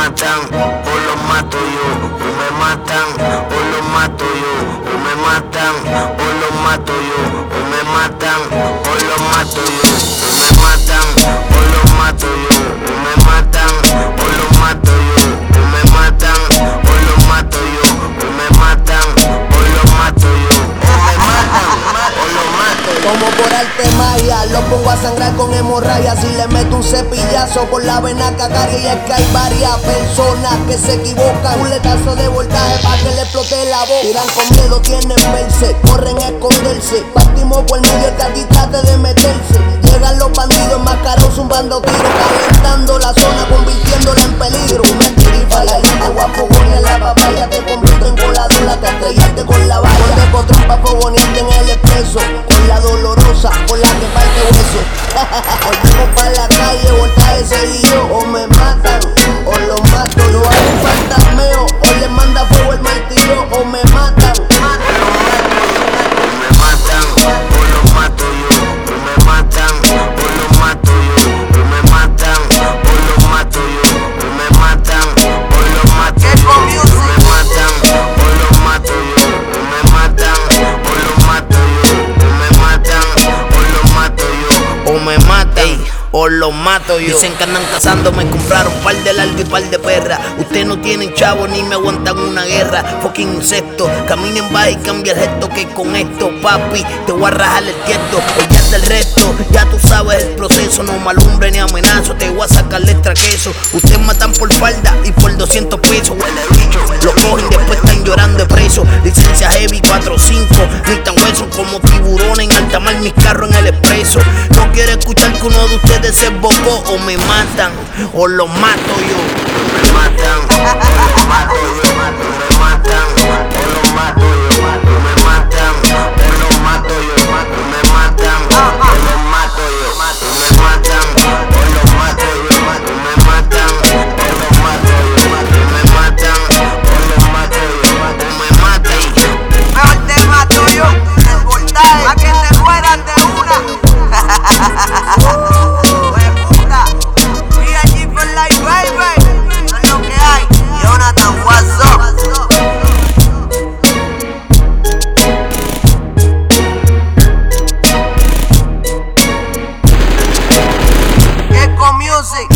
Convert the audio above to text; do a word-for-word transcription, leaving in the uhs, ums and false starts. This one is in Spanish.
matan o los mato yo, o me matan o los mato yo, o me matan o los mato yo, o me matan o los mato yo, o me matan o los mato yo, o me matan o los mato yo, o me matan o los mato yo, o me matan o los mato yo, o me matan o los mato yo. Como por arte magia, lo pongo a sangrar con hemorragia. Si le meto un cepillazo por la vena cagaria. Y es que hay varias personas que se equivocan. Un letazo de voltaje para que le explote la boca. Tiran con miedo, tienen verse, corren a esconderse. Partimos por medio, el que aquí trate de meterse. Llegan los bandidos enmascarados zumbando tiros, calentando la zona, convirtiéndola en peligro. Una tirifa y te guapo en la papaya. Te convierto en coladora, te estrellaste con la valla. Con deco trompa fogoneante en el expreso, con la dolorosa, con la que parte hueso. Volvemos pa' la calle, voltaje seguido. O me matan, o los mato yo. Hay un fantasmeo, o le manda fuego el martillo. O me matan, o me matan, o los mato yo, o me matan, o los mato yo, o me matan, o los mato yo, o me matan, o los mato yo, o me matan, o los mato yo, o me matan, o los mato yo, o me matan, o los mato yo, o me matan, o los mato yo. Dicen que andan cazando, me compraron par de largo y par de perra. Ustedes no tienen chavo ni me aguantan una guerra. Fucking insecto, caminen va y cambia el gesto. Que con esto, papi, te voy a rajar el tiesto. Olvídate el resto, ya tú sabes el proceso. No malumbre ni amenazo, te voy a sacar extra queso. Ustedes matan por falda y por doscientos pesos. Huele bicho, lo cogen después están llorando de preso. Licencia heavy cuatro cinco, ni tan huesos como tiburones en alta mar. Mis carros en el expreso. No quiero escuchar que uno de ustedes se embocó. O me matan, o los mato yo. O me matan, o los mato yo. O me matan, o los mato yo. O me matan, o los mato yo. O me matan, o los mato yo. O me matan, o los mato yo. O me matan, o los mato yo. O me matan, o los mato yo. O me matan. Mejor te mato yo, el voltaje, a que te mueras de una. Oye puta, V I G for life, baby. Eso es lo que hay. Jonathan, what's up? Echo Music.